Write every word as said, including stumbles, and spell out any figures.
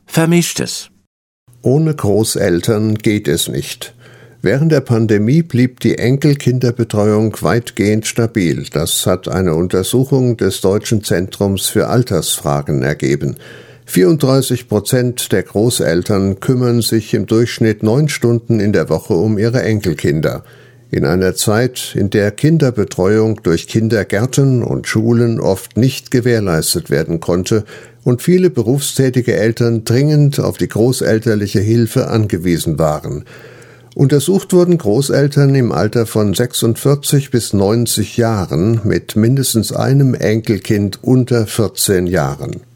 Vermischtes. Ohne Großeltern geht es nicht. Während der Pandemie blieb die Enkelkinderbetreuung weitgehend stabil. Das hat eine Untersuchung des Deutschen Zentrums für Altersfragen ergeben. vierunddreißig Prozent der Großeltern kümmern sich im Durchschnitt neun Stunden in der Woche um ihre Enkelkinder. In einer Zeit, in der Kinderbetreuung durch Kindergärten und Schulen oft nicht gewährleistet werden konnte und viele berufstätige Eltern dringend auf die großelterliche Hilfe angewiesen waren. Untersucht wurden Großeltern im Alter von sechsundvierzig bis neunzig Jahren mit mindestens einem Enkelkind unter vierzehn Jahren.